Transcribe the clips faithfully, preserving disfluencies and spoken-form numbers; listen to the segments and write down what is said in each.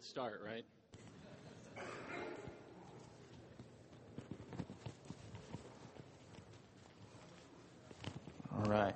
good start, right? All right.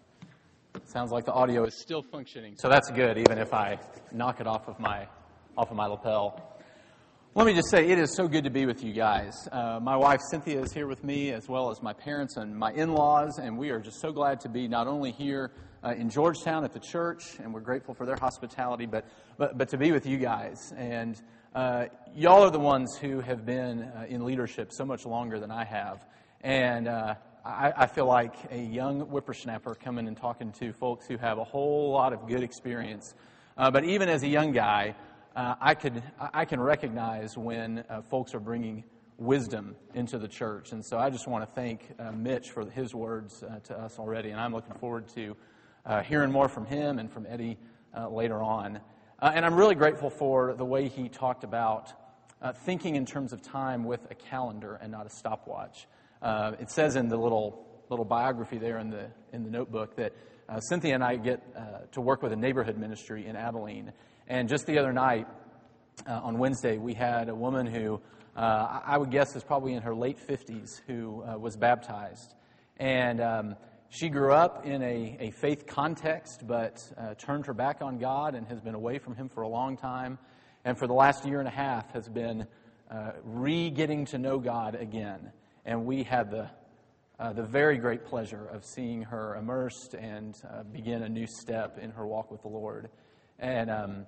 Sounds like the audio is still functioning, so that's good, even if I knock it off of my off of my lapel. Let me just say, it is so good to be with you guys. Uh, my wife, Cynthia, is here with me, as well as my parents and my in-laws, and we are just so glad to be not only here uh, in Georgetown at the church, and we're grateful for their hospitality, but but, but to be with you guys. And uh, y'all are the ones who have been uh, in leadership so much longer than I have. And uh, I, I feel like a young whippersnapper coming and talking to folks who have a whole lot of good experience. Uh, but even as a young guy, Uh, I could I can recognize when uh, folks are bringing wisdom into the church, and so I just want to thank uh, Mitch for his words uh, to us already, and I'm looking forward to uh, hearing more from him and from Eddie uh, later on. Uh, and I'm really grateful for the way he talked about uh, thinking in terms of time with a calendar and not a stopwatch. Uh, it says in the little little biography there in the in the notebook that uh, Cynthia and I get uh, to work with a neighborhood ministry in Abilene. And just the other night, uh, on Wednesday, we had a woman who uh, I would guess is probably in her late fifties who uh, was baptized. And um, she grew up in a, a faith context, but uh, turned her back on God and has been away from Him for a long time. And for the last year and a half has been uh, re-getting to know God again. And we had the uh, the very great pleasure of seeing her immersed and uh, begin a new step in her walk with the Lord. And um,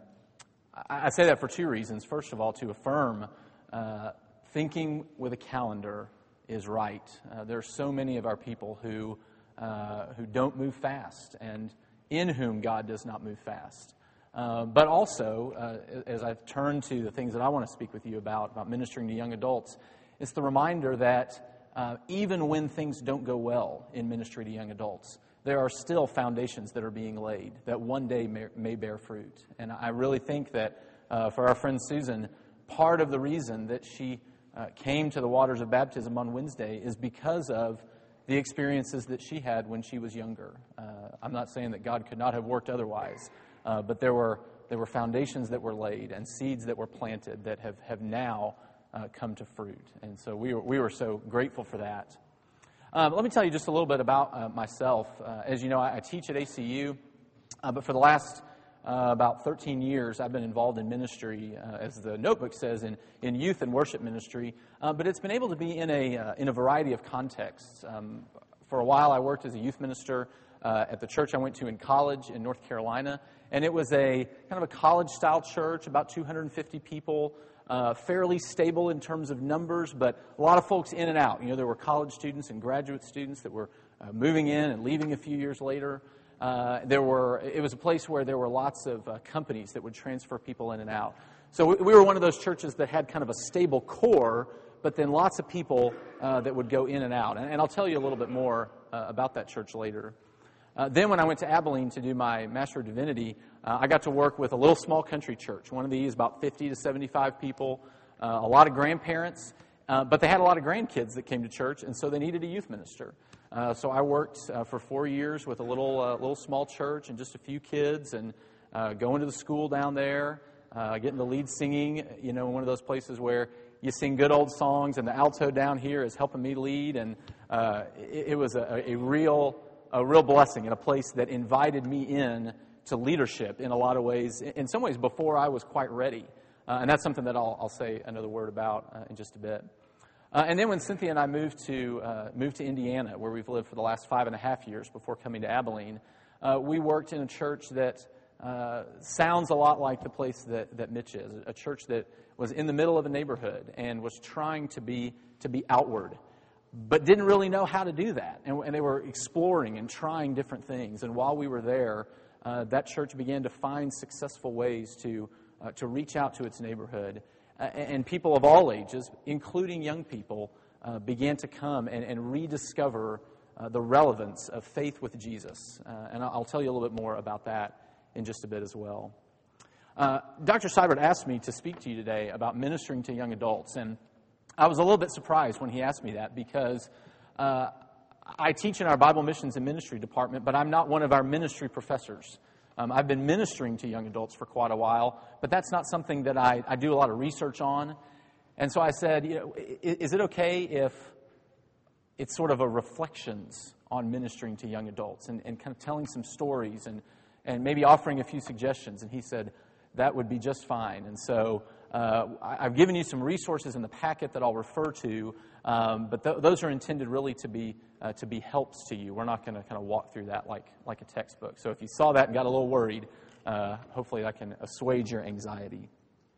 I say that for two reasons. First of all, to affirm uh, thinking with a calendar is right. Uh, there are so many of our people who uh, who don't move fast, and in whom God does not move fast. Uh, but also, uh, as I've turned to the things that I want to speak with you about, about ministering to young adults, it's the reminder that uh, even when things don't go well in ministry to young adults, there are still foundations that are being laid that one day may, may bear fruit. And I really think that uh, for our friend Susan, part of the reason that she uh, came to the waters of baptism on Wednesday is because of the experiences that she had when she was younger. Uh, I'm not saying that God could not have worked otherwise, uh, but there were there were foundations that were laid and seeds that were planted that have, have now uh, come to fruit. And so we were, we were so grateful for that. Um, let me tell you just a little bit about uh, myself. Uh, as you know, I, I teach at A C U, uh, but for the last uh, about thirteen years, I've been involved in ministry, uh, as the notebook says, in, in youth and worship ministry. Uh, but it's been able to be in a uh, in a variety of contexts. Um, for a while, I worked as a youth minister uh, at the church I went to in college in North Carolina, and it was a kind of a college-style church, about two hundred fifty people. Uh, fairly stable in terms of numbers, but a lot of folks in and out. You know, there were college students and graduate students that were uh, moving in and leaving a few years later. Uh, there were. It was a place where there were lots of uh, companies that would transfer people in and out. So we, we were one of those churches that had kind of a stable core, but then lots of people uh, that would go in and out. And, and I'll tell you a little bit more uh, about that church later. Uh, then when I went to Abilene to do my Master of Divinity, uh, I got to work with a little small country church. One of these, about fifty to seventy-five people, uh, a lot of grandparents, uh, but they had a lot of grandkids that came to church, and so they needed a youth minister. Uh, so I worked uh, for four years with a little uh, little small church and just a few kids, and uh, going to the school down there, uh, getting the lead singing, you know, one of those places where you sing good old songs, and the alto down here is helping me lead, and uh, it, it was a, a real... a real blessing in a place that invited me in to leadership in a lot of ways, in some ways before I was quite ready. Uh, and that's something that I'll, I'll say another word about uh, in just a bit. Uh, and then when Cynthia and I moved to uh, moved to Indiana, where we've lived for the last five and a half years before coming to Abilene, uh, we worked in a church that uh, sounds a lot like the place that, that Mitch is, a church that was in the middle of a neighborhood and was trying to be to be outward, but didn't really know how to do that. And, and they were exploring and trying different things. And while we were there, uh, that church began to find successful ways to uh, to reach out to its neighborhood. Uh, and people of all ages, including young people, uh, began to come and, and rediscover uh, the relevance of faith with Jesus. Uh, and I'll tell you a little bit more about that in just a bit as well. Uh, Doctor Seibert asked me to speak to you today about ministering to young adults. And I was a little bit surprised when he asked me that because uh, I teach in our Bible Missions and Ministry department, but I'm not one of our ministry professors. Um, I've been ministering to young adults for quite a while, but that's not something that I, I do a lot of research on. And so I said, you know, is it okay if it's sort of a reflections on ministering to young adults and, and kind of telling some stories and, and maybe offering a few suggestions? And he said, that would be just fine. And so uh, I, I've given you some resources in the packet that I'll refer to, um, but th- those are intended really to be uh, to be helps to you. We're not going to kind of walk through that like, like a textbook. So if you saw that and got a little worried, uh, hopefully that can assuage your anxiety.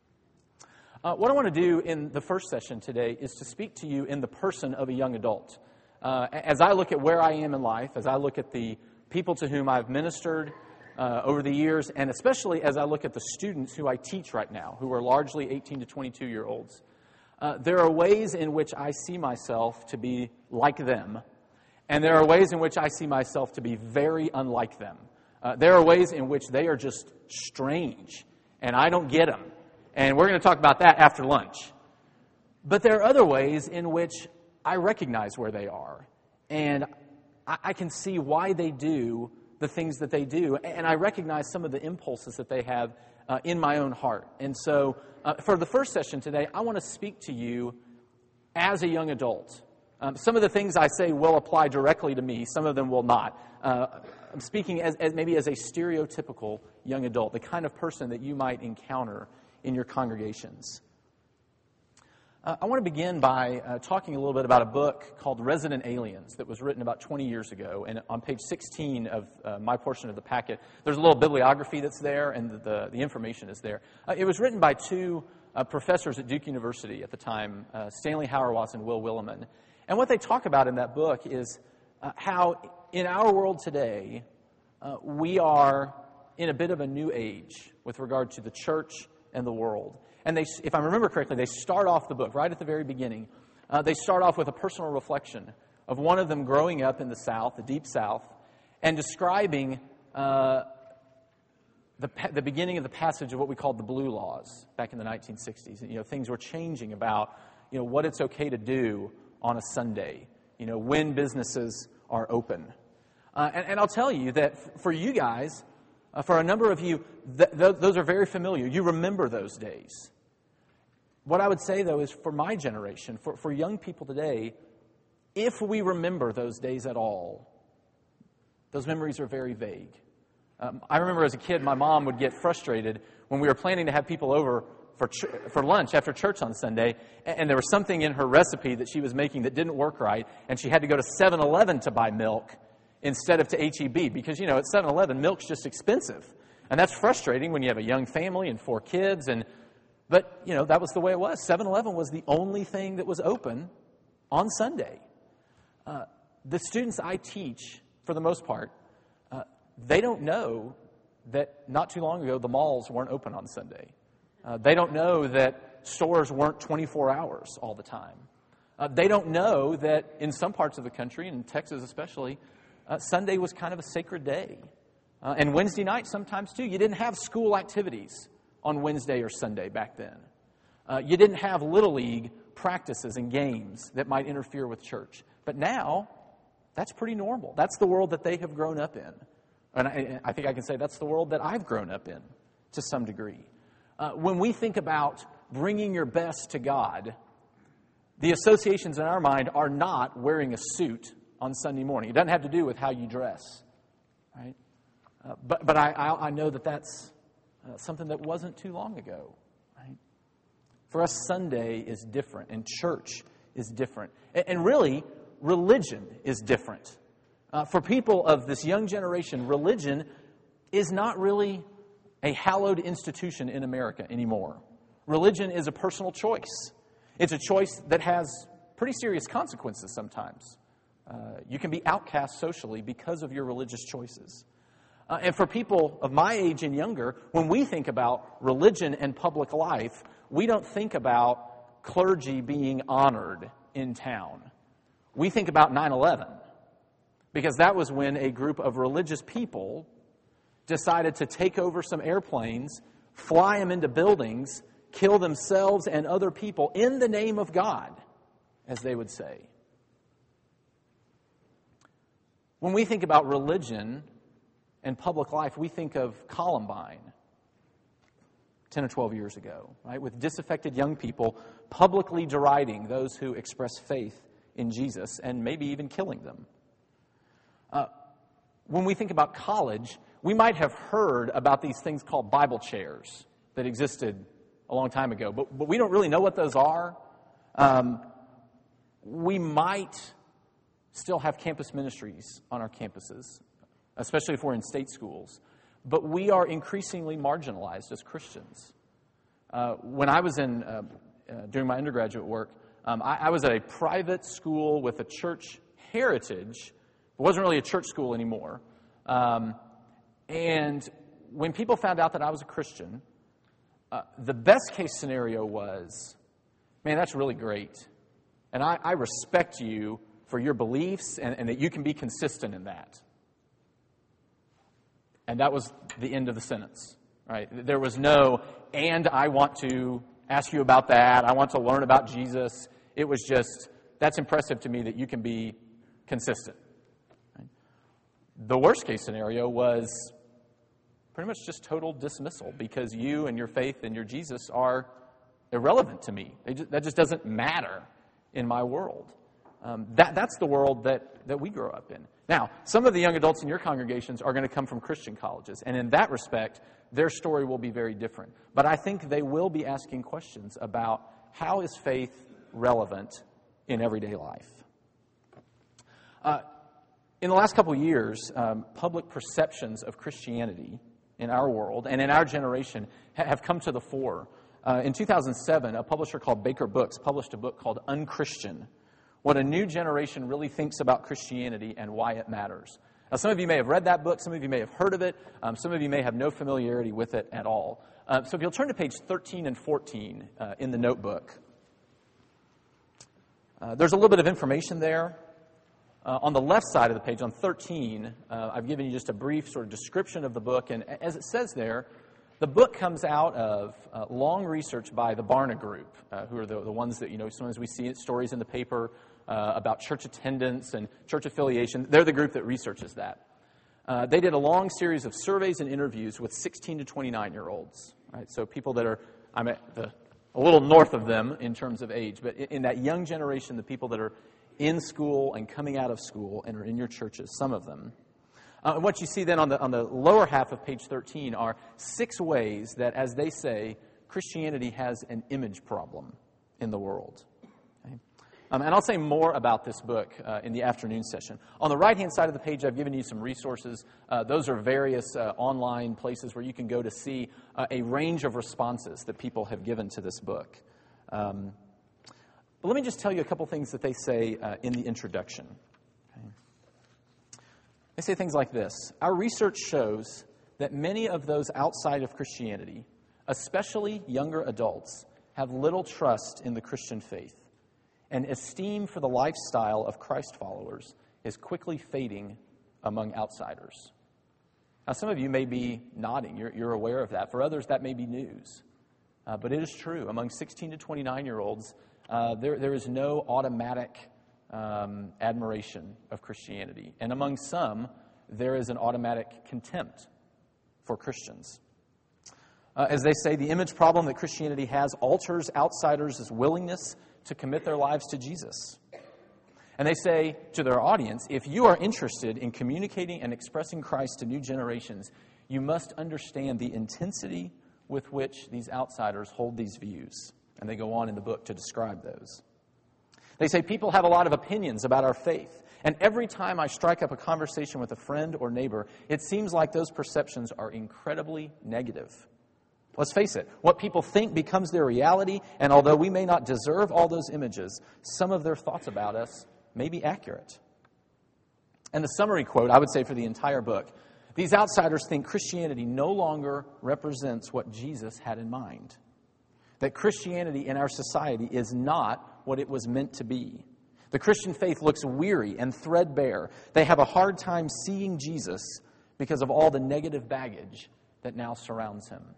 Uh, what I want to do in the first session today is to speak to you in the person of a young adult. Uh, as I look at where I am in life, as I look at the people to whom I've ministered uh, over the years, and especially as I look at the students who I teach right now, who are largely eighteen to twenty-two-year-olds, uh, there are ways in which I see myself to be like them, and there are ways in which I see myself to be very unlike them. Uh, there are ways in which they are just strange, and I don't get them. And we're going to talk about that after lunch. But there are other ways in which I recognize where they are, and I, I can see why they do the things that they do, and I recognize some of the impulses that they have uh, in my own heart. And so uh, for the first session today, I want to speak to you as a young adult. Um, some of the things I say will apply directly to me, some of them will not. Uh, I'm speaking as, as maybe as a stereotypical young adult, the kind of person that you might encounter in your congregations. Uh, I want to begin by uh, talking a little bit about a book called Resident Aliens that was written about twenty years ago. And on page sixteen of uh, my portion of the packet, there's a little bibliography that's there, and the, the information is there. Uh, it was written by two uh, professors at Duke University at the time, uh, Stanley Hauerwas and Will Willimon. And what they talk about in that book is uh, how in our world today, uh, we are in a bit of a new age with regard to the church and the world. And they, if I remember correctly, they start off the book right at the very beginning. Uh, they start off with a personal reflection of one of them growing up in the South, the Deep South, and describing uh, the, the beginning of the passage of what we called the Blue Laws back in the nineteen sixties. And, you know, things were changing about, you know, what it's okay to do on a Sunday, you know, when businesses are open. Uh, and, and I'll tell you that f- for you guys, Uh, for a number of you, th- th- those are very familiar. You remember those days. What I would say, though, is for my generation, for, for young people today, if we remember those days at all, those memories are very vague. Um, I remember as a kid, my mom would get frustrated when we were planning to have people over for ch- for lunch after church on Sunday, and, and there was something in her recipe that she was making that didn't work right, and she had to go to seven eleven to buy milk instead of to H E B, because, you know, at seven eleven, milk's just expensive. And that's frustrating when you have a young family and four kids. And But, you know, that was the way it was. seven eleven was the only thing that was open on Sunday. Uh, the students I teach, for the most part, uh, they don't know that not too long ago the malls weren't open on Sunday. Uh, they don't know that stores weren't twenty-four hours all the time. Uh, they don't know that in some parts of the country, in Texas especially, Uh, Sunday was kind of a sacred day. Uh, and Wednesday night sometimes too. You didn't have school activities on Wednesday or Sunday back then. Uh, you didn't have Little League practices and games that might interfere with church. But now, that's pretty normal. That's the world that they have grown up in. And I, I think I can say that's the world that I've grown up in to some degree. Uh, when we think about bringing your best to God, the associations in our mind are not wearing a suit on Sunday morning. It doesn't have to do with how you dress, right? Uh, but but I, I I know that that's uh, something that wasn't too long ago, right? For us, Sunday is different, and church is different, and, and really, religion is different. Uh, for people of this young generation, religion is not really a hallowed institution in America anymore. Religion is a personal choice. It's a choice that has pretty serious consequences sometimes. Uh, you can be outcast socially because of your religious choices. Uh, and for people of my age and younger, when we think about religion and public life, we don't think about clergy being honored in town. We think about nine eleven, because that was when a group of religious people decided to take over some airplanes, fly them into buildings, kill themselves and other people in the name of God, as they would say. When we think about religion, and public life, we think of Columbine ten or twelve years ago, right? With disaffected young people publicly deriding those who express faith in Jesus and maybe even killing them. Uh, when we think about college, we might have heard about these things called Bible chairs that existed a long time ago, but, but we don't really know what those are. Um, we might still have campus ministries on our campuses, especially if we're in state schools. But we are increasingly marginalized as Christians. Uh, when I was in, uh, uh, doing my undergraduate work, um, I, I was at a private school with a church heritage. It wasn't really a church school anymore. Um, and when people found out that I was a Christian, uh, the best case scenario was, man, that's really great. And I, I respect you for your beliefs and, and that you can be consistent in that. And that was the end of the sentence, right? There was no, and I want to ask you about that. I want to learn about Jesus. It was just, that's impressive to me that you can be consistent. Right? The worst case scenario was pretty much just total dismissal because you and your faith and your Jesus are irrelevant to me. They just, that just doesn't matter in my world. Um, that, that's the world that, that we grow up in. Now, some of the young adults in your congregations are going to come from Christian colleges, and in that respect, their story will be very different. But I think they will be asking questions about how is faith relevant in everyday life. Uh, in the last couple of years, um, public perceptions of Christianity in our world and in our generation ha- have come to the fore. Uh, in two thousand seven, a publisher called Baker Books published a book called Unchristian: What a New Generation Really Thinks About Christianity and Why It Matters. Now, some of you may have read that book. Some of you may have heard of it. Um, some of you may have no familiarity with it at all. Uh, so if you'll turn to page thirteen and fourteen uh, in the notebook, uh, there's a little bit of information there. Uh, on the left side of the page, on thirteen, uh, I've given you just a brief sort of description of the book. And as it says there, the book comes out of uh, long research by the Barna Group, uh, who are the, the ones that, you know, sometimes we see stories in the paper uh, about church attendance and church affiliation. They're the group that researches that. Uh, they did a long series of surveys and interviews with sixteen to twenty-nine-year-olds, right? So people that are, I'm at the, a little north of them in terms of age, but in, in that young generation, the people that are in school and coming out of school and are in your churches, some of them. Uh, and what you see then on the on the lower half of page thirteen are six ways that, as they say, Christianity has an image problem in the world. Okay? Um, and I'll say more about this book uh, in the afternoon session. On the right-hand side of the page, I've given you some resources. Uh, those are various uh, online places where you can go to see uh, a range of responses that people have given to this book. Um, but let me just tell you a couple things that they say uh, in the introduction. They say things like this: our research shows that many of those outside of Christianity, especially younger adults, have little trust in the Christian faith, and esteem for the lifestyle of Christ followers is quickly fading among outsiders. Now, some of you may be nodding. You're, you're aware of that. For others, that may be news. Uh, but it is true. Among sixteen to twenty-nine-year-olds, uh, there, there is no automatic Um, admiration of Christianity. And among some, there is an automatic contempt for Christians. Uh, as they say, the image problem that Christianity has alters outsiders' willingness to commit their lives to Jesus. And they say to their audience, if you are interested in communicating and expressing Christ to new generations, you must understand the intensity with which these outsiders hold these views. And they go on in the book to describe those. They say people have a lot of opinions about our faith, and every time I strike up a conversation with a friend or neighbor, it seems like those perceptions are incredibly negative. Let's face it, what people think becomes their reality, and although we may not deserve all those images, some of their thoughts about us may be accurate. And the summary quote, I would say for the entire book, these outsiders think Christianity no longer represents what Jesus had in mind. That Christianity in our society is not what it was meant to be. The Christian faith looks weary and threadbare. They have a hard time seeing Jesus because of all the negative baggage that now surrounds him.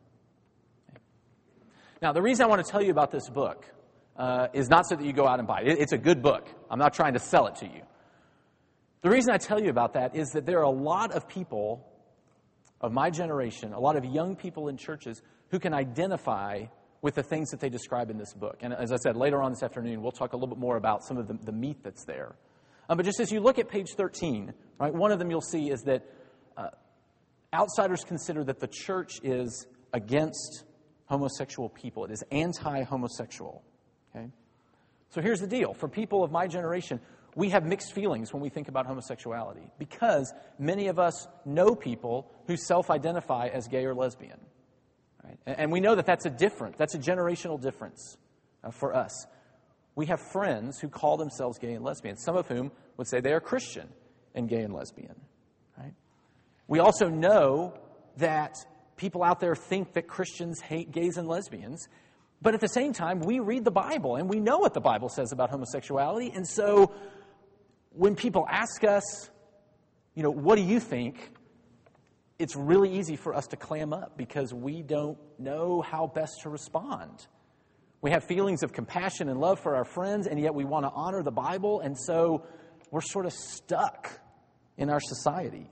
Now, the reason I want to tell you about this book uh, is not so that you go out and buy it. It's a good book. I'm not trying to sell it to you. The reason I tell you about that is that there are a lot of people of my generation, a lot of young people in churches who can identify with the things that they describe in this book. And as I said, later on this afternoon, we'll talk a little bit more about some of the, the meat that's there. Um, but just as you look at page thirteen, right, one of them you'll see is that uh, outsiders consider that the church is against homosexual people. It is anti-homosexual. Okay? So here's the deal. For people of my generation, we have mixed feelings when we think about homosexuality because many of us know people who self-identify as gay or lesbian. Right? And we know that that's a different, that's a generational difference uh, for us. We have friends who call themselves gay and lesbian, some of whom would say they are Christian and gay and lesbian. Right? We also know that people out there think that Christians hate gays and lesbians, but at the same time, we read the Bible and we know what the Bible says about homosexuality, and so when people ask us, you know, what do you think? It's really easy for us to clam up because we don't know how best to respond. We have feelings of compassion and love for our friends, and yet we want to honor the Bible, and so we're sort of stuck in our society.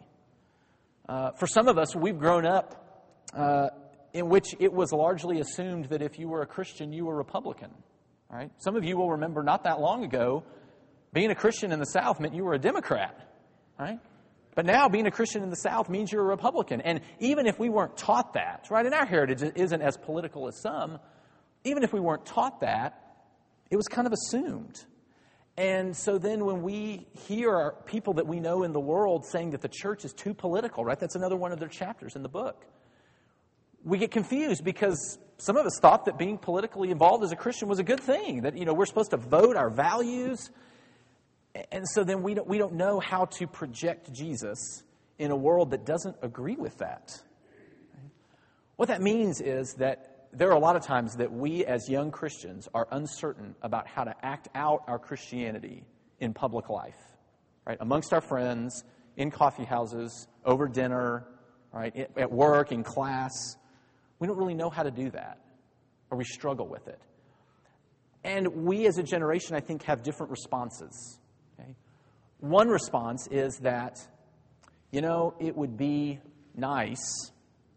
Uh, for some of us, we've grown up uh, in which it was largely assumed that if you were a Christian, you were Republican. Right? Some of you will remember not that long ago, being a Christian in the South meant you were a Democrat. Right? But now being a Christian in the South means you're a Republican. And even if we weren't taught that, right, and our heritage isn't as political as some, even if we weren't taught that, it was kind of assumed. And so then when we hear people that we know in the world saying that the church is too political, right, that's another one of their chapters in the book, we get confused because some of us thought that being politically involved as a Christian was a good thing, that, you know, we're supposed to vote our values. And so then we don't, we don't know how to project Jesus in a world that doesn't agree with that. What that means is that there are a lot of times that we as young Christians are uncertain about how to act out our Christianity in public life, right? Amongst our friends, in coffee houses, over dinner, right? At work, in class. We don't really know how to do that, or we struggle with it. And we as a generation, I think, have different responses. Okay? One response is that, you know, it would be nice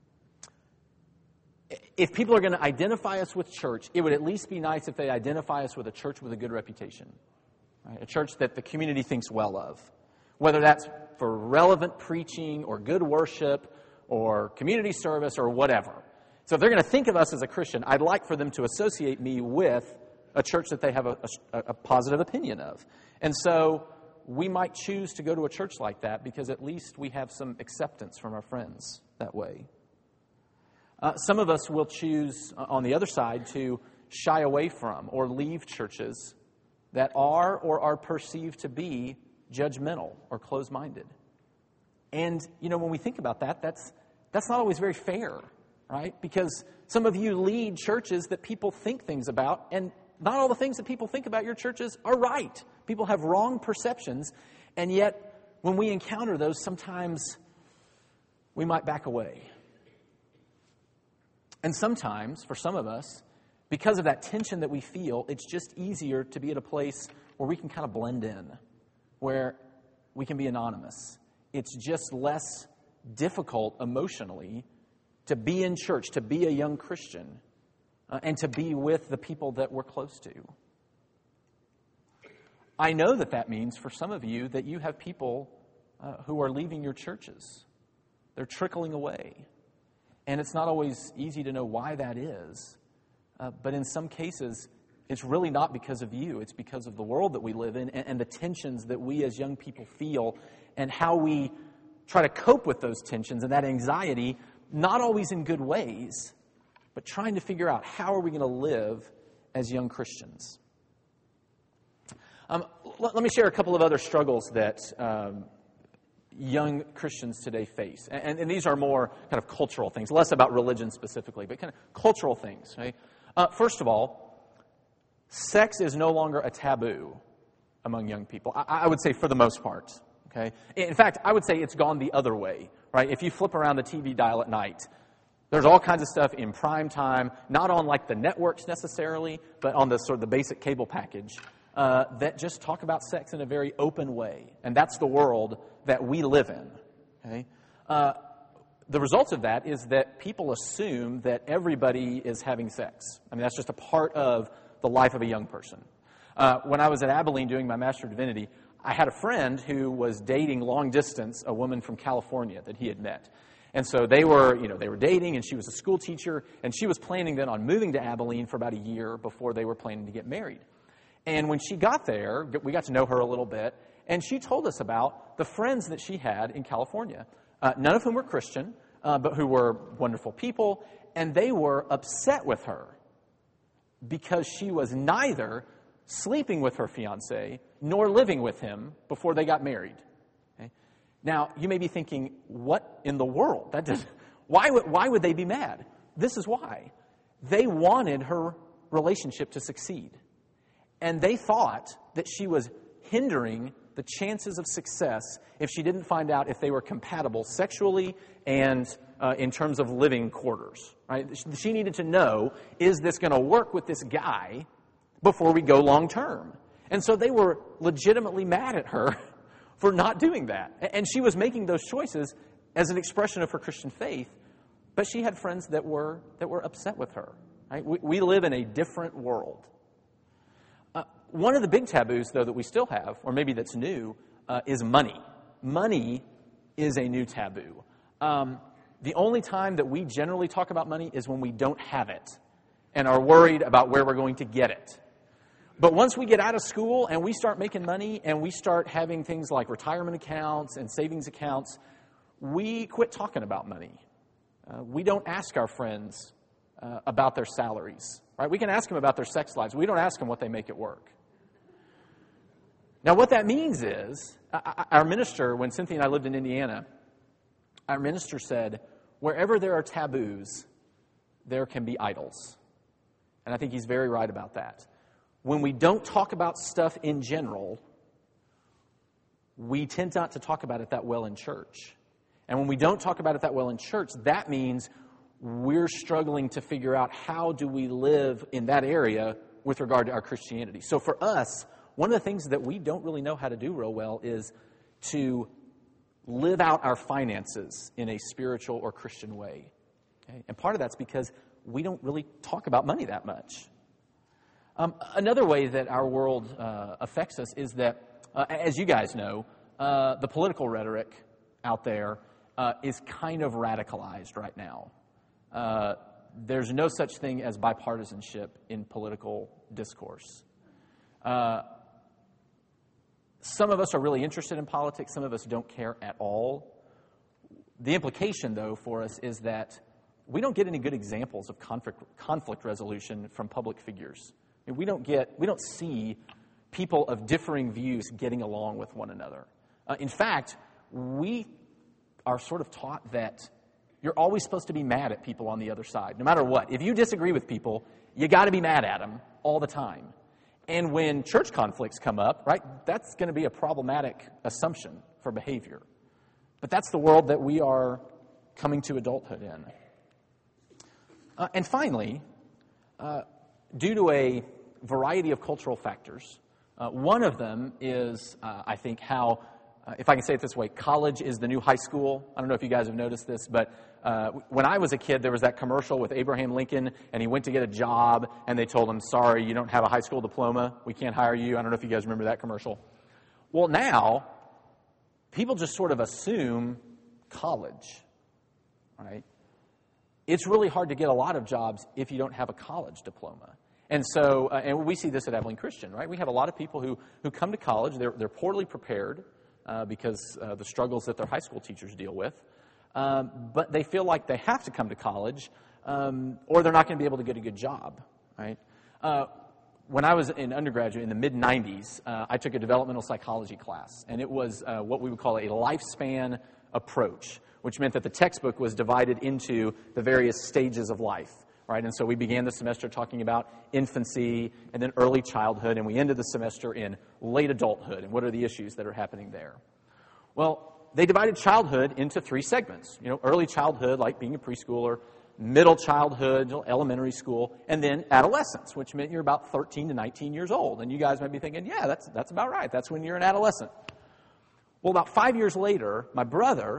if people are going to identify us with church, it would at least be nice if they identify us with a church with a good reputation, right? A church that the community thinks well of, whether that's for relevant preaching or good worship or community service or whatever. So if they're going to think of us as a Christian, I'd like for them to associate me with a church that they have a, a, a positive opinion of. And so we might choose to go to a church like that because at least we have some acceptance from our friends that way. Uh, some of us will choose, uh, on the other side, to shy away from or leave churches that are or are perceived to be judgmental or closed-minded. And, you know, when we think about that, that's that's not always very fair, right? Because some of you lead churches that people think things about, and not all the things that people think about your churches are right. People have wrong perceptions, and yet when we encounter those, sometimes we might back away. And sometimes, for some of us, because of that tension that we feel, it's just easier to be at a place where we can kind of blend in, where we can be anonymous. It's just less difficult emotionally to be in church, to be a young Christian, uh, and to be with the people that we're close to. I know that that means for some of you that you have people uh, who are leaving your churches. They're trickling away. And it's not always easy to know why that is. Uh, but in some cases, it's really not because of you. It's because of the world that we live in and, and the tensions that we as young people feel and how we try to cope with those tensions and that anxiety, not always in good ways, but trying to figure out how are we going to live as young Christians. Um, let, let me share a couple of other struggles that um, young Christians today face. And, and these are more kind of cultural things, less about religion specifically, but kind of cultural things. Right? Uh, first of all, sex is no longer a taboo among young people. I, I would say for the most part. Okay? In fact, I would say it's gone the other way. Right? If you flip around the T V dial at night, there's all kinds of stuff in prime time, not on like the networks necessarily, but on the sort of the basic cable package, uh, that just talk about sex in a very open way. And that's the world that we live in. Okay? Uh, the result of that is that people assume that everybody is having sex. I mean, that's just a part of the life of a young person. Uh, when I was at Abilene doing my Master of Divinity, I had a friend who was dating long distance a woman from California that he had met. And so they were, you know, they were dating, and she was a school teacher, and she was planning then on moving to Abilene for about a year before they were planning to get married. And when she got there, we got to know her a little bit, and she told us about the friends that she had in California, uh, none of whom were Christian, uh, but who were wonderful people, and they were upset with her because she was neither sleeping with her fiancé nor living with him before they got married. Okay? Now, you may be thinking, what in the world? That does, why would, why would they be mad? This is why. They wanted her relationship to succeed. And they thought that she was hindering the chances of success if she didn't find out if they were compatible sexually and uh, in terms of living quarters. Right? She needed to know, is this going to work with this guy before we go long term? And so they were legitimately mad at her for not doing that. And she was making those choices as an expression of her Christian faith, but she had friends that were that were upset with her. Right? We, we live in a different world. Uh, one of the big taboos, though, that we still have, or maybe that's new, uh, is money. Money is a new taboo. Um, the only time that we generally talk about money is when we don't have it and are worried about where we're going to get it. But once we get out of school and we start making money and we start having things like retirement accounts and savings accounts, we quit talking about money. Uh, we don't ask our friends uh, about their salaries. Right? We can ask them about their sex lives. We don't ask them what they make at work. Now, what that means is, our minister, when Cynthia and I lived in Indiana, our minister said, wherever there are taboos, there can be idols. And I think he's very right about that. When we don't talk about stuff in general, we tend not to talk about it that well in church. And when we don't talk about it that well in church, that means we're struggling to figure out how do we live in that area with regard to our Christianity. So for us, one of the things that we don't really know how to do real well is to live out our finances in a spiritual or Christian way. Okay? And part of that's because we don't really talk about money that much. Um, another way that our world uh, affects us is that, uh, as you guys know, uh, the political rhetoric out there uh, is kind of radicalized right now. Uh, there's no such thing as bipartisanship in political discourse. Uh, some of us are really interested in politics. Some of us don't care at all. The implication, though, for us is that we don't get any good examples of conflict, conflict resolution from public figures. I mean, we don't get, we don't see people of differing views getting along with one another. Uh, in fact, we are sort of taught that you're always supposed to be mad at people on the other side, no matter what. If you disagree with people, you got to be mad at them all the time. And when church conflicts come up, right, that's going to be a problematic assumption for behavior. But that's the world that we are coming to adulthood in. Uh, and finally, uh, due to a variety of cultural factors, uh, one of them is, uh, I think, how, uh, if I can say it this way, college is the new high school. I don't know if you guys have noticed this, but uh, when I was a kid, there was that commercial with Abraham Lincoln, and he went to get a job, and they told him, sorry, you don't have a high school diploma. We can't hire you. I don't know if you guys remember that commercial. Well, now, people just sort of assume college, right? It's really hard to get a lot of jobs if you don't have a college diploma. And so, uh, and we see this at Abilene Christian, right? We have a lot of people who, who come to college. They're, they're poorly prepared uh, because uh, the struggles that their high school teachers deal with. Um, but they feel like they have to come to college um, or they're not going to be able to get a good job, right? Uh, when I was in undergraduate in the mid nineties, uh, I took a developmental psychology class. And it was uh, what we would call a lifespan approach, which meant that the textbook was divided into the various stages of life. Right? And so we began the semester talking about infancy and then early childhood, and we ended the semester in late adulthood and what are the issues that are happening there. Well, they divided childhood into three segments. You know, early childhood, like being a preschooler, middle childhood, elementary school, and then adolescence, which meant you're about thirteen to nineteen years old. And you guys might be thinking, yeah, that's that's about right. That's when you're an adolescent. Well, about five years later, my brother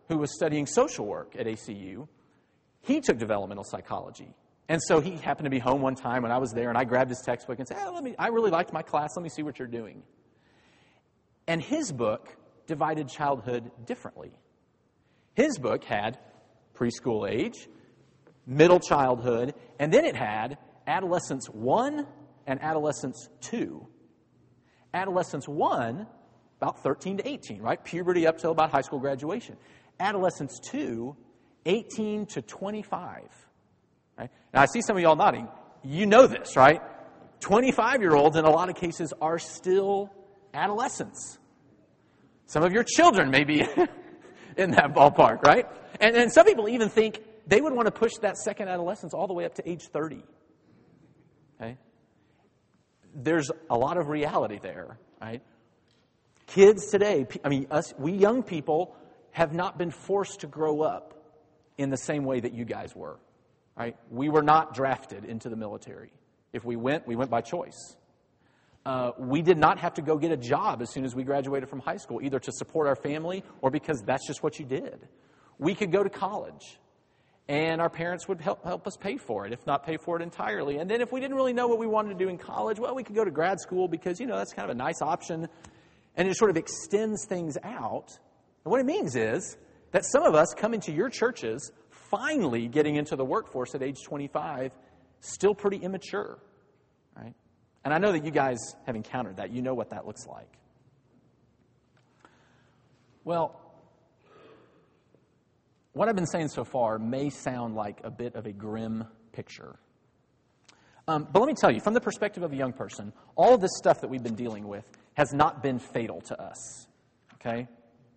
who was studying social work at A C U, he took developmental psychology. And so he happened to be home one time when I was there, and I grabbed his textbook and said, hey, let me, I really liked my class. Let me see what you're doing. And his book divided childhood differently. His book had preschool age, middle childhood, and then it had adolescence one and adolescence two. Adolescence one, about thirteen to eighteen, right? Puberty up till about high school graduation. Adolescence two, eighteen to twenty-five. Right? Now, I see some of y'all nodding. You know this, right? twenty-five-year-olds, in a lot of cases, are still adolescents. Some of your children may be in that ballpark, right? And then some people even think they would want to push that second adolescence all the way up to age thirty. Okay? There's a lot of reality there, right? Kids today, I mean, us, we young people have not been forced to grow up in the same way that you guys were. Right? We were not drafted into the military. If we went, we went by choice. Uh, we did not have to go get a job as soon as we graduated from high school, either to support our family or because that's just what you did. We could go to college, and our parents would help, help us pay for it, if not pay for it entirely. And then if we didn't really know what we wanted to do in college, well, we could go to grad school because, you know, that's kind of a nice option. And it sort of extends things out. And what it means is that some of us come into your churches finally getting into the workforce at age twenty-five, still pretty immature, right? And I know that you guys have encountered that. You know what that looks like. Well, what I've been saying so far may sound like a bit of a grim picture. Um, but let me tell you, from the perspective of a young person, all of this stuff that we've been dealing with has not been fatal to us, okay?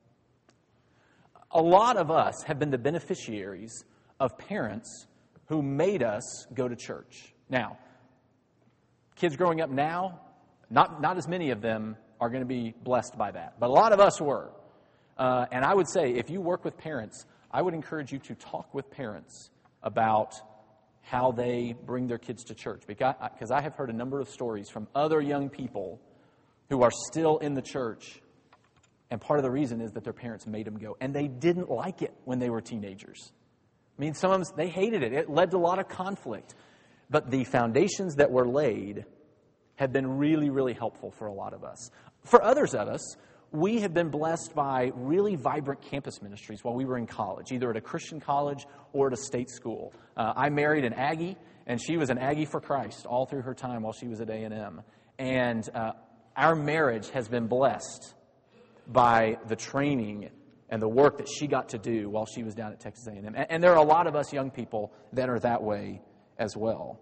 A lot of us have been the beneficiaries of parents who made us go to church. Now, kids growing up now, not, not as many of them are going to be blessed by that. But a lot of us were. Uh, and I would say, if you work with parents, I would encourage you to talk with parents about how they bring their kids to church. Because, because I have heard a number of stories from other young people who are still in the church. And part of the reason is that their parents made them go. And they didn't like it when they were teenagers. I mean, some of them, they hated it. It led to a lot of conflict. But the foundations that were laid have been really, really helpful for a lot of us. For others of us, we have been blessed by really vibrant campus ministries while we were in college, either at a Christian college or at a state school. Uh, I married an Aggie, and she was an Aggie for Christ all through her time while she was at A and M. And uh, our marriage has been blessed by the training and the work that she got to do while she was down at Texas A and M. And, and there are a lot of us young people that are that way as well.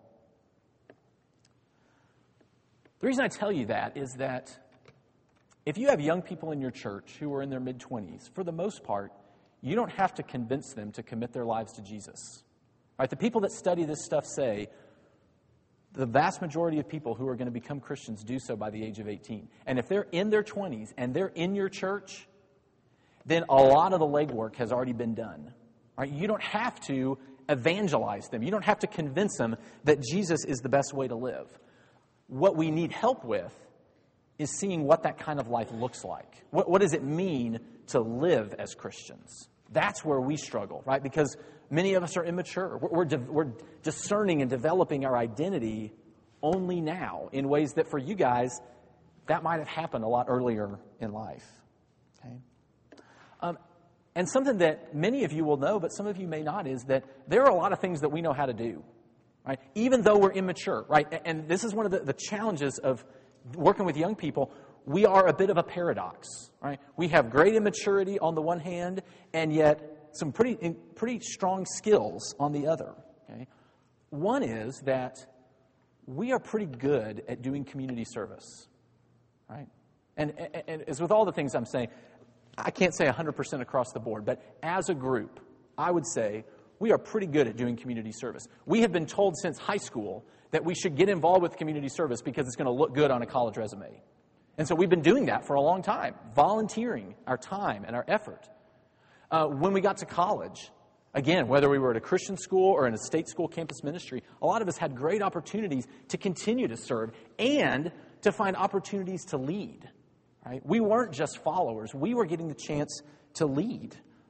The reason I tell you that is that if you have young people in your church who are in their mid-twenties, for the most part, you don't have to convince them to commit their lives to Jesus. Right? The people that study this stuff say the vast majority of people who are going to become Christians do so by the age of eighteen. And if they're in their twenties and they're in your church, then a lot of the legwork has already been done. Right? You don't have to evangelize them. You don't have to convince them that Jesus is the best way to live. What we need help with is seeing what that kind of life looks like. What, what does it mean to live as Christians? That's where we struggle, right? Because many of us are immature. We're, we're, di- we're discerning and developing our identity only now in ways that for you guys, that might have happened a lot earlier in life. Okay? Um, and something that many of you will know, but some of you may not, is that there are a lot of things that we know how to do, right? Even though we're immature, right? And this is one of the, the challenges of working with young people. We are a bit of a paradox, right? We have great immaturity on the one hand, and yet some pretty pretty strong skills on the other. Okay? One is that we are pretty good at doing community service, right? And, and, and as with all the things I'm saying, I can't say one hundred percent across the board, but as a group, I would say we are pretty good at doing community service. We have been told since high school that we should get involved with community service because it's going to look good on a college resume. And so we've been doing that for a long time, volunteering our time and our effort. Uh, when we got to college, again, whether we were at a Christian school or in a state school campus ministry, a lot of us had great opportunities to continue to serve and to find opportunities to lead. Right? We weren't just followers. We were getting the chance to lead.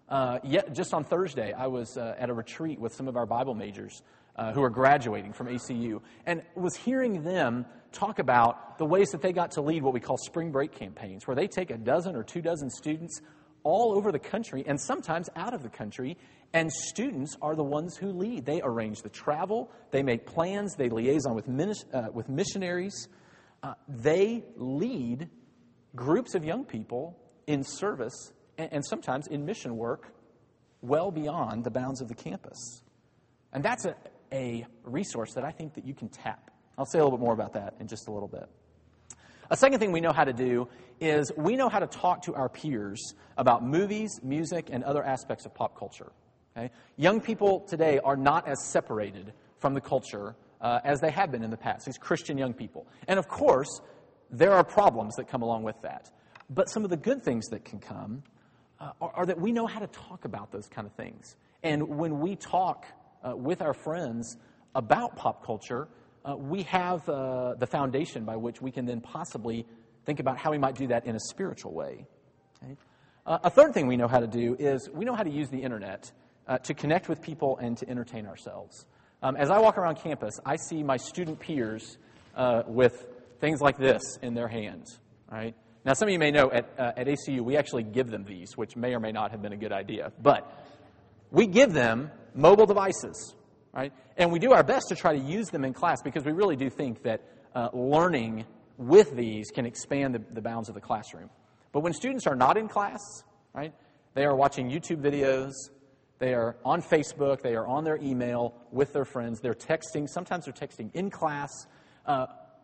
Uh, yet, just on Thursday, I was uh, at a retreat with some of our Bible majors uh, who are graduating from A C U, and was hearing them talk about the ways that they got to lead what we call spring break campaigns, where they take a dozen or two dozen students all over the country, and sometimes out of the country, and students are the ones who lead. They arrange the travel, they make plans, they liaison with, minis- uh, with missionaries. Uh, they lead groups of young people in service and, and sometimes in mission work well beyond the bounds of the campus. And that's a, a resource that I think that you can tap. I'll say a little bit more about that in just a little bit. A second thing we know how to do is we know how to talk to our peers about movies, music, and other aspects of pop culture. Okay? Young people today are not as separated from the culture uh, as they have been in the past, these Christian young people. And of course, there are problems that come along with that. But some of the good things that can come uh, are, are that we know how to talk about those kind of things. And when we talk uh, with our friends about pop culture, Uh, we have uh, the foundation by which we can then possibly think about how we might do that in a spiritual way. Okay? Uh, a third thing we know how to do is we know how to use the internet uh, to connect with people and to entertain ourselves. Um, as I walk around campus, I see my student peers uh, with things like this in their hands. Right? Now, some of you may know at, uh, at A C U, we actually give them these, which may or may not have been a good idea. But we give them mobile devices. Right? And we do our best to try to use them in class because we really do think that uh, learning with these can expand the, the bounds of the classroom. But when students are not in class, right, they are watching YouTube videos, they are on Facebook, they are on their email with their friends, they're texting, sometimes they're texting in class. Uh,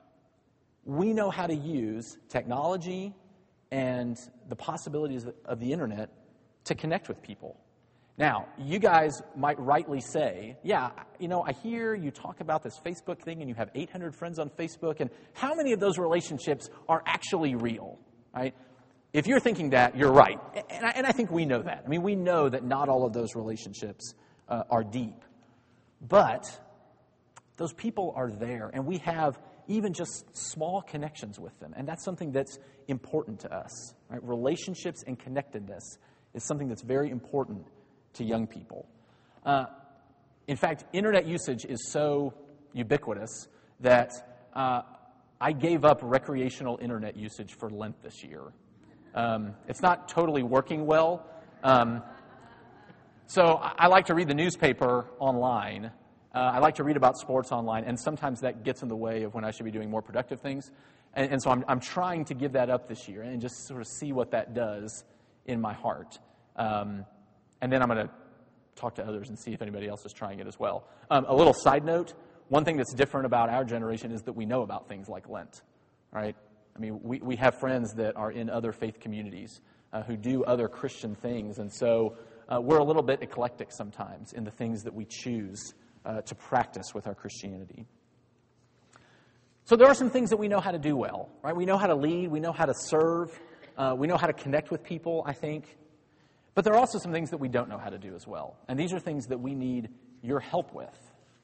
we know how to use technology and the possibilities of the internet to connect with people. Now, you guys might rightly say, yeah, you know, I hear you talk about this Facebook thing and you have eight hundred friends on Facebook, and how many of those relationships are actually real, right? If you're thinking that, you're right. And I, and I think we know that. I mean, we know that not all of those relationships uh, are deep. But those people are there, and we have even just small connections with them, and that's something that's important to us, right? Relationships and connectedness is something that's very important to young people. Uh, in fact, internet usage is so ubiquitous that uh, I gave up recreational internet usage for Lent this year. Um, it's not totally working well. Um, so I, I like to read the newspaper online. Uh, I like to read about sports online, and sometimes that gets in the way of when I should be doing more productive things. And, and so I'm, I'm trying to give that up this year and just sort of see what that does in my heart. Um, And then I'm going to talk to others and see if anybody else is trying it as well. Um, a little side note, one thing that's different about our generation is that we know about things like Lent, right? I mean, we, we have friends that are in other faith communities uh, who do other Christian things, and so uh, we're a little bit eclectic sometimes in the things that we choose uh, to practice with our Christianity. So there are some things that we know how to do well, right? We know how to lead, we know how to serve, uh, we know how to connect with people, I think. But there are also some things that we don't know how to do as well. And these are things that we need your help with.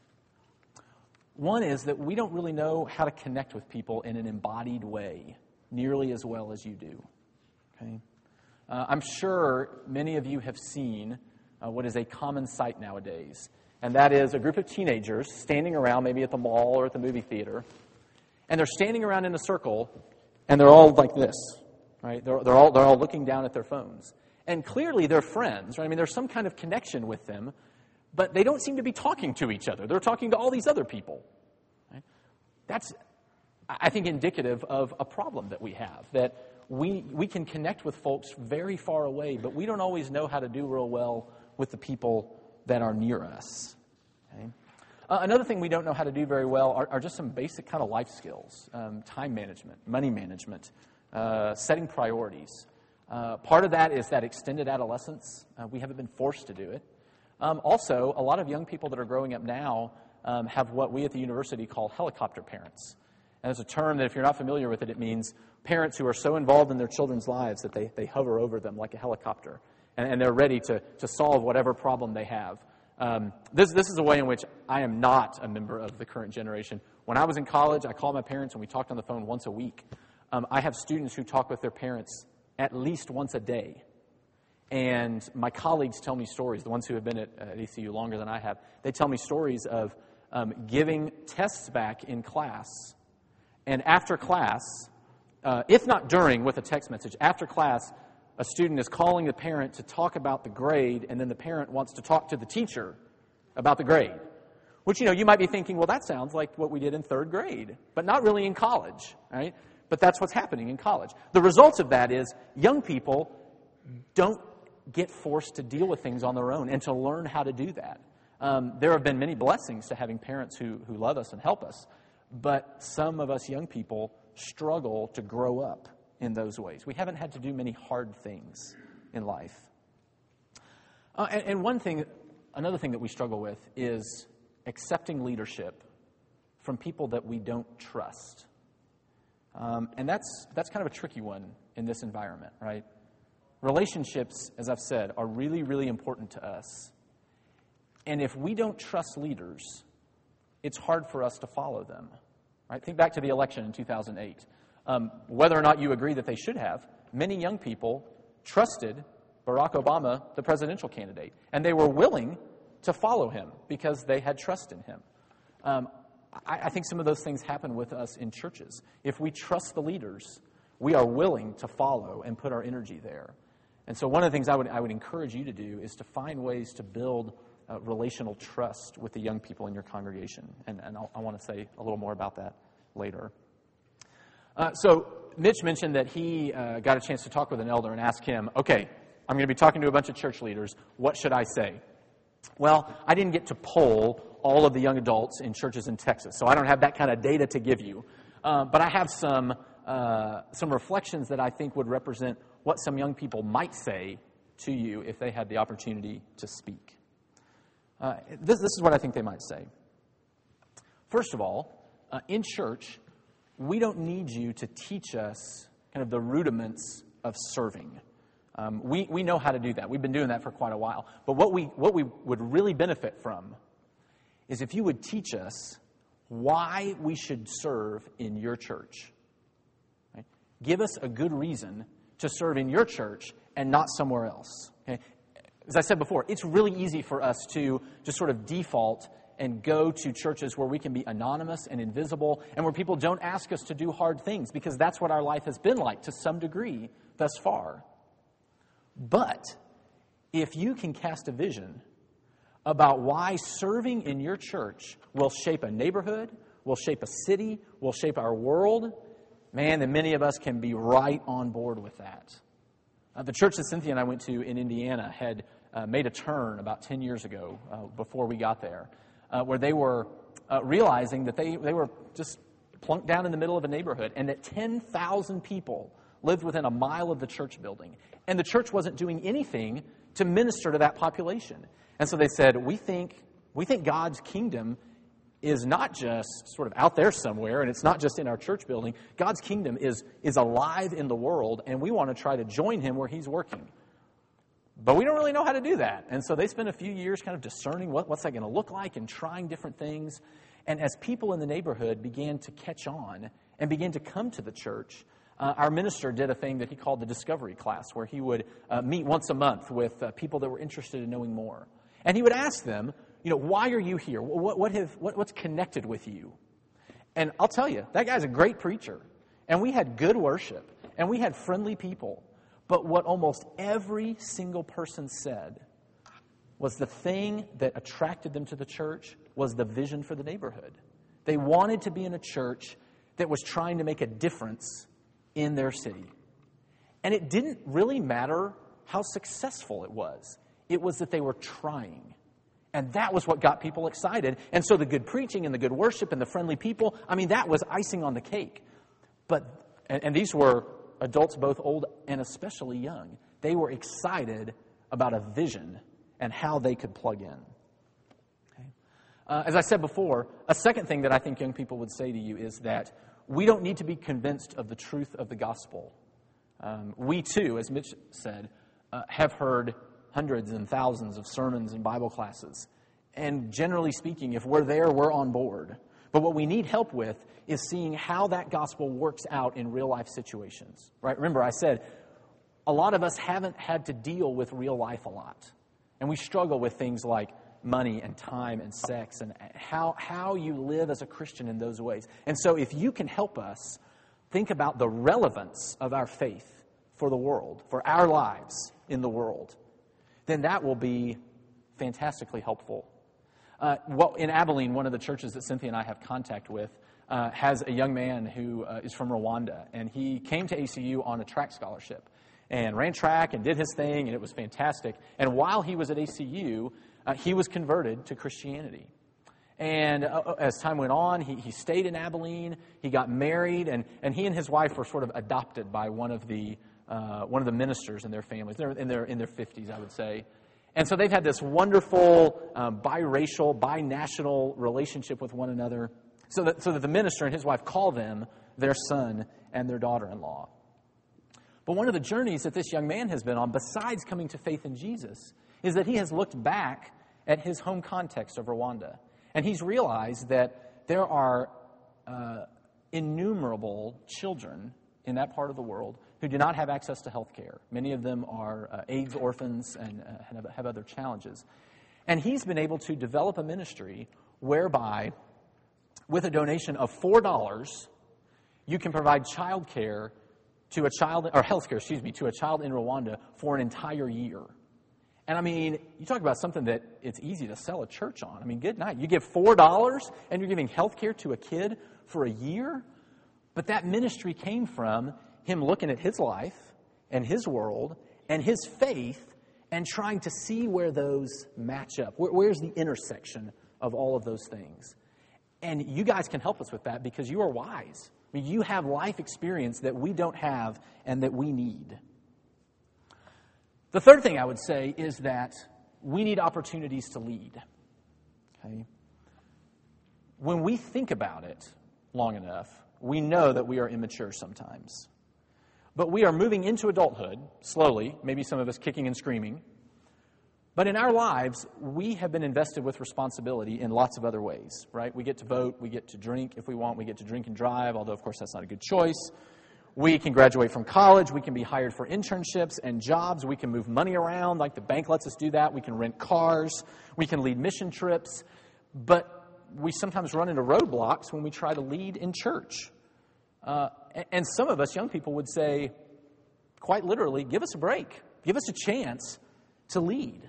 One is that we don't really know how to connect with people in an embodied way nearly as well as you do. Okay? Uh, I'm sure many of you have seen uh, what is a common sight nowadays. And that is a group of teenagers standing around, maybe at the mall or at the movie theater. And they're standing around in a circle, and they're all like this. Right? They're, they're, all, they're all looking down at their phones. And clearly they're friends, right? I mean, there's some kind of connection with them, but they don't seem to be talking to each other. They're talking to all these other people. Right? That's, I think, indicative of a problem that we have, that we, we can connect with folks very far away, but we don't always know how to do real well with the people that are near us. Okay? Uh, another thing we don't know how to do very well are, are just some basic kind of life skills, um, time management, money management, uh, setting priorities. Uh, part of that is that extended adolescence. Uh, we haven't been forced to do it. Um, also, a lot of young people that are growing up now um, have what we at the university call helicopter parents. And it's a term that if you're not familiar with it, it means parents who are so involved in their children's lives that they, they hover over them like a helicopter. And, and they're ready to, to solve whatever problem they have. Um, this, this is a way in which I am not a member of the current generation. When I was in college, I called my parents and we talked on the phone once a week. Um, I have students who talk with their parents at least once a day. And my colleagues tell me stories, the ones who have been at, at E C U longer than I have, they tell me stories of um, giving tests back in class. And after class, uh, if not during with a text message, after class, a student is calling the parent to talk about the grade, and then the parent wants to talk to the teacher about the grade. Which, you know, you might be thinking, well, that sounds like what we did in third grade, but not really in college, right? But that's what's happening in college. The result of that is young people don't get forced to deal with things on their own and to learn how to do that. Um, there have been many blessings to having parents who, who love us and help us, but some of us young people struggle to grow up in those ways. We haven't had to do many hard things in life. Uh, and, and one thing, another thing that we struggle with is accepting leadership from people that we don't trust. Um, and that's that's kind of a tricky one in this environment, right? Relationships, as I've said, are really, really important to us. And if we don't trust leaders, it's hard for us to follow them, right? Think back to the election in two thousand eight. Um, whether or not you agree that they should have, many young people trusted Barack Obama, the presidential candidate, and they were willing to follow him because they had trust in him. Um, I, I think some of those things happen with us in churches. If we trust the leaders, we are willing to follow and put our energy there. And so one of the things I would I would encourage you to do is to find ways to build uh, relational trust with the young people in your congregation. And, and I'll, I want to say a little more about that later. Uh, so Mitch mentioned that he uh, got a chance to talk with an elder and ask him, okay, I'm going to be talking to a bunch of church leaders. What should I say? Well, I didn't get to poll all of the young adults in churches in Texas, so I don't have that kind of data to give you. Uh, but I have some uh, some reflections that I think would represent what some young people might say to you if they had the opportunity to speak. Uh, this, this is what I think they might say. First of all, uh, in church, we don't need you to teach us kind of the rudiments of serving. Um, we, we know how to do that. We've been doing that for quite a while. But what we what we would really benefit from is if you would teach us why we should serve in your church. Right? Give us a good reason to serve in your church and not somewhere else. Okay? As I said before, it's really easy for us to just sort of default and go to churches where we can be anonymous and invisible and where people don't ask us to do hard things because that's what our life has been like to some degree thus far. But if you can cast a vision about why serving in your church will shape a neighborhood, will shape a city, will shape our world, man, then many of us can be right on board with that. Uh, the church that Cynthia and I went to in Indiana had uh, made a turn about ten years ago uh, before we got there, uh, where they were uh, realizing that they, they were just plunked down in the middle of a neighborhood and that ten thousand people lived within a mile of the church building. And the church wasn't doing anything to minister to that population. And so they said, we think we think God's kingdom is not just sort of out there somewhere, and it's not just in our church building. God's kingdom is, is alive in the world, and we want to try to join him where he's working. But we don't really know how to do that. And so they spent a few years kind of discerning what, what's that going to look like and trying different things. And as people in the neighborhood began to catch on and began to come to the church, Uh, our minister did a thing that he called the discovery class, where he would uh, meet once a month with uh, people that were interested in knowing more. And he would ask them, you know, why are you here? What, what have, what, what's connected with you? And I'll tell you, that guy's a great preacher. And we had good worship. And we had friendly people. But what almost every single person said was the thing that attracted them to the church was the vision for the neighborhood. They wanted to be in a church that was trying to make a difference in their city. And it didn't really matter how successful it was. It was that they were trying. And that was what got people excited. And so the good preaching and the good worship and the friendly people, I mean, that was icing on the cake. But, and, and these were adults both old and especially young. They were excited about a vision and how they could plug in. Okay. Uh, as I said before, a second thing that I think young people would say to you is that we don't need to be convinced of the truth of the gospel. Um, we too, as Mitch said, uh, have heard hundreds and thousands of sermons and Bible classes. And generally speaking, if we're there, we're on board. But what we need help with is seeing how that gospel works out in real life situations. Right? Remember, I said, a lot of us haven't had to deal with real life a lot. And we struggle with things like money and time and sex and how, how you live as a Christian in those ways. And so if you can help us think about the relevance of our faith for the world, for our lives in the world, then that will be fantastically helpful. Uh, well, in Abilene, one of the churches that Cynthia and I have contact with uh, has a young man who uh, is from Rwanda, and he came to A C U on a track scholarship and ran track and did his thing, and it was fantastic. And while he was at A C U, uh, he was converted to Christianity. And uh, as time went on, he, he stayed in Abilene, he got married, and, and he and his wife were sort of adopted by one of the uh, one of the ministers in their families. They're in their in their fifties, I would say. And so they've had this wonderful um, biracial, binational relationship with one another, so that so that the minister and his wife call them their son and their daughter-in-law. But one of the journeys that this young man has been on, besides coming to faith in Jesus, is that he has looked back at his home context of Rwanda. And he's realized that there are uh, innumerable children in that part of the world who do not have access to health care. Many of them are uh, AIDS orphans and uh, have, have other challenges. And he's been able to develop a ministry whereby, with a donation of four dollars, you can provide child care to a child, or health care, excuse me, to a child in Rwanda for an entire year. And I mean, you talk about something that it's easy to sell a church on. I mean, good night. You give four dollars and you're giving health care to a kid for a year? But that ministry came from him looking at his life and his world and his faith and trying to see where those match up. Where, where's the intersection of all of those things? And you guys can help us with that because you are wise. I mean, you have life experience that we don't have and that we need. The third thing I would say is that we need opportunities to lead. Okay? When we think about it long enough, we know that we are immature sometimes. But we are moving into adulthood, slowly, maybe some of us kicking and screaming. But in our lives, we have been invested with responsibility in lots of other ways, right? We get to vote, we get to drink if we want, we get to drink and drive, although, of course, that's not a good choice. We can graduate from college, we can be hired for internships and jobs, we can move money around, like the bank lets us do that, we can rent cars, we can lead mission trips, but we sometimes run into roadblocks when we try to lead in church. Uh, and some of us young people would say, quite literally, give us a break, give us a chance to lead.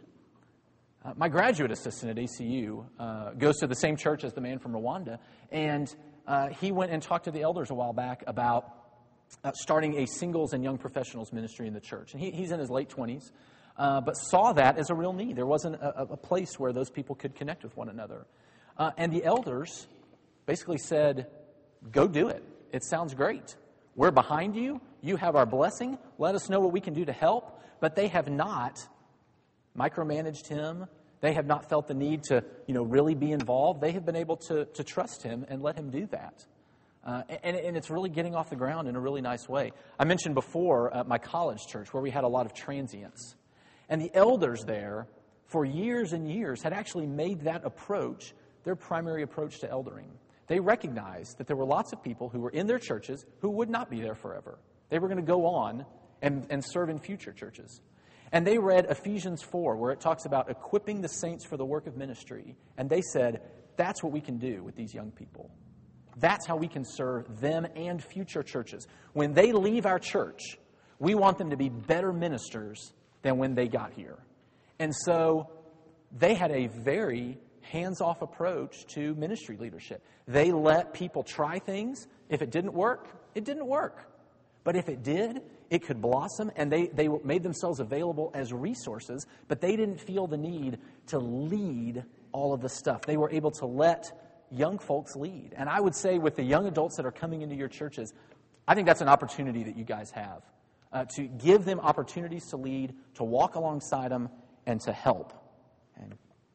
Uh, my graduate assistant at A C U uh, goes to the same church as the man from Rwanda, and uh, he went and talked to the elders a while back about uh, starting a singles and young professionals ministry in the church. And he, he's in his late twenties, uh, but saw that as a real need. There wasn't a, a place where those people could connect with one another. Uh, and the elders basically said, go do it. It sounds great. We're behind you. You have our blessing. Let us know what we can do to help. But they have not micromanaged him. They have not felt the need to, you know, really be involved. They have been able to, to trust him and let him do that. Uh, and, and it's really getting off the ground in a really nice way. I mentioned before uh, my college church where we had a lot of transients. And the elders there, for years and years, had actually made that approach their primary approach to eldering. They recognized that there were lots of people who were in their churches who would not be there forever. They were going to go on and, and serve in future churches. And they read Ephesians four, where it talks about equipping the saints for the work of ministry. And they said, that's what we can do with these young people. That's how we can serve them and future churches. When they leave our church, we want them to be better ministers than when they got here. And so they had a very hands-off approach to ministry leadership. They let people try things. If it didn't work, it didn't work. But if it did, it could blossom, and they, they made themselves available as resources, but they didn't feel the need to lead all of the stuff. They were able to let young folks lead. And I would say with the young adults that are coming into your churches, I think that's an opportunity that you guys have, uh, to give them opportunities to lead, to walk alongside them, and to help. And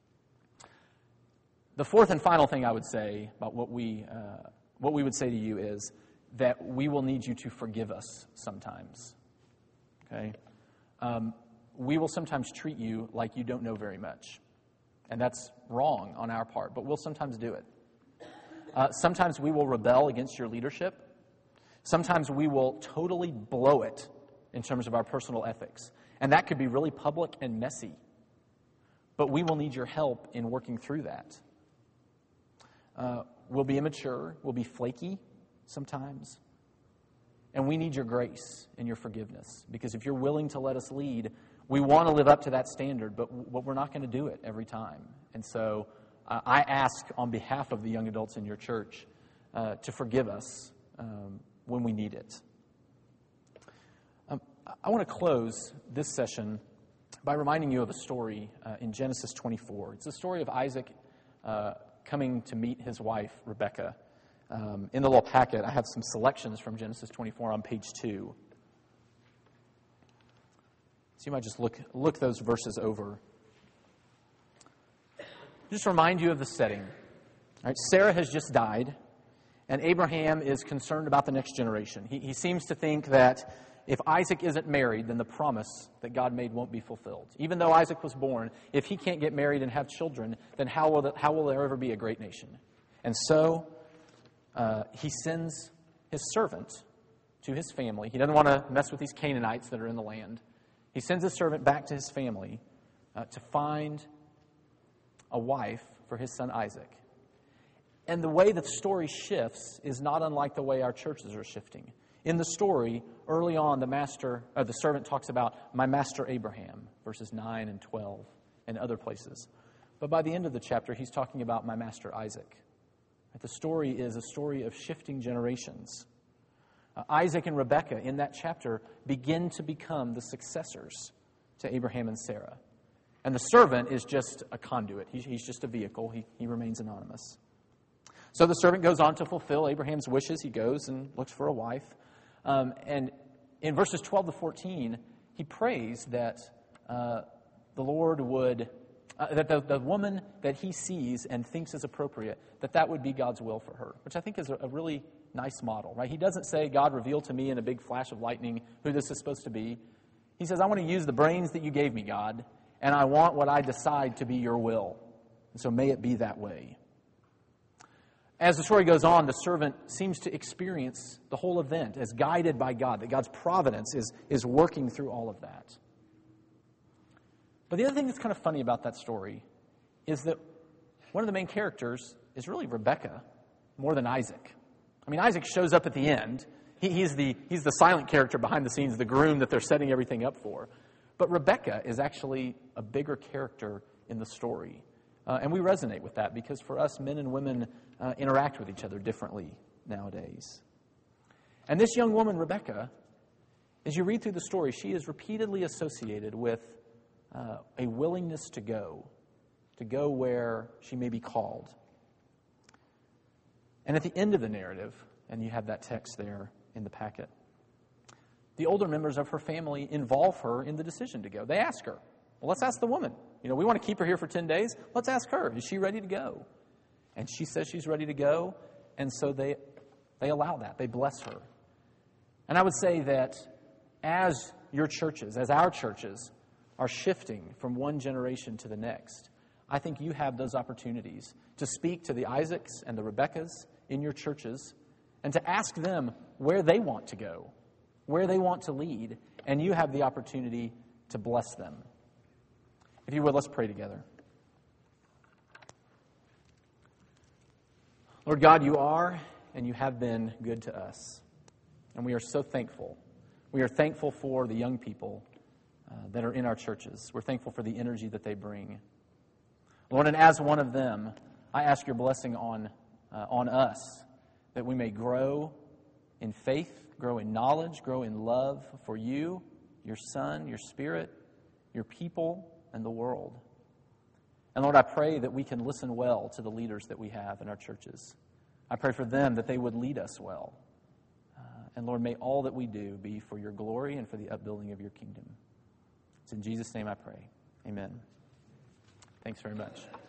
the fourth and final thing I would say about what we uh, what we would say to you is that we will need you to forgive us sometimes. Okay? Um, we will sometimes treat you like you don't know very much. And that's wrong on our part, but we'll sometimes do it. Uh, sometimes we will rebel against your leadership. Sometimes we will totally blow it in terms of our personal ethics. And that could be really public and messy. But we will need your help in working through that. Uh, we'll be immature. We'll be flaky sometimes. And we need your grace and your forgiveness. Because if you're willing to let us lead, we want to live up to that standard, but, w- but we're not going to do it every time. And so uh, I ask on behalf of the young adults in your church uh, to forgive us um, when we need it. Um, I want to close this session by reminding you of a story uh, in Genesis twenty-four. It's the story of Isaac uh, coming to meet his wife, Rebekah. Um, in the little packet, I have some selections from Genesis twenty-four on page two. So you might just look look those verses over. Just remind you of the setting. All right, Sarah has just died, and Abraham is concerned about the next generation. He, he seems to think that if Isaac isn't married, then the promise that God made won't be fulfilled. Even though Isaac was born, if he can't get married and have children, then how will, the, how will there ever be a great nation? And so uh, he sends his servant to his family. He doesn't want to mess with these Canaanites that are in the land. He sends his servant back to his family uh, to find a wife for his son Isaac. And the way that the story shifts is not unlike the way our churches are shifting. In the story, early on, the master, uh, the servant talks about my master Abraham, verses nine and twelve, and other places. But by the end of the chapter, he's talking about my master Isaac. The story is a story of shifting generations. Uh, Isaac and Rebekah, in that chapter, begin to become the successors to Abraham and Sarah. And the servant is just a conduit. He, he's just a vehicle. He, he remains anonymous. So the servant goes on to fulfill Abraham's wishes. He goes and looks for a wife. Um, and in verses twelve to fourteen, he prays that uh, the Lord would, uh, that the, the woman that he sees and thinks is appropriate, that that would be God's will for her, which I think is a, a really nice model, right? He doesn't say, God, reveal to me in a big flash of lightning who this is supposed to be. He says, I want to use the brains that you gave me, God, and I want what I decide to be your will. And so may it be that way. As the story goes on, the servant seems to experience the whole event as guided by God, that God's providence is, is working through all of that. But the other thing that's kind of funny about that story is that one of the main characters is really Rebekah more than Isaac. I mean, Isaac shows up at the end. He, he's the he's the silent character behind the scenes, the groom that they're setting everything up for. But Rebekah is actually a bigger character in the story. Uh, and we resonate with that because for us, men and women uh, interact with each other differently nowadays. And this young woman, Rebekah, as you read through the story, she is repeatedly associated with uh, a willingness to go, to go where she may be called. And at the end of the narrative, and you have that text there in the packet, the older members of her family involve her in the decision to go. They ask her, well, let's ask the woman. You know, we want to keep her here for ten days. Let's ask her. Is she ready to go? And she says she's ready to go. And so they they allow that. They bless her. And I would say that as your churches, as our churches are shifting from one generation to the next, I think you have those opportunities to speak to the Isaacs and the Rebeccas in your churches and to ask them where they want to go, where they want to lead, and you have the opportunity to bless them. If you would, let's pray together. Lord God, you are and you have been good to us, and we are so thankful. We are thankful for the young people uh, that are in our churches. We're thankful for the energy that they bring. Lord, and as one of them, I ask your blessing on, uh, on us, that we may grow in faith, grow in knowledge, grow in love for you, your Son, your Spirit, your people, and the world. And Lord, I pray that we can listen well to the leaders that we have in our churches. I pray for them that they would lead us well. Uh, and Lord, may all that we do be for your glory and for the upbuilding of your kingdom. It's in Jesus' name I pray. Amen. Thanks very much.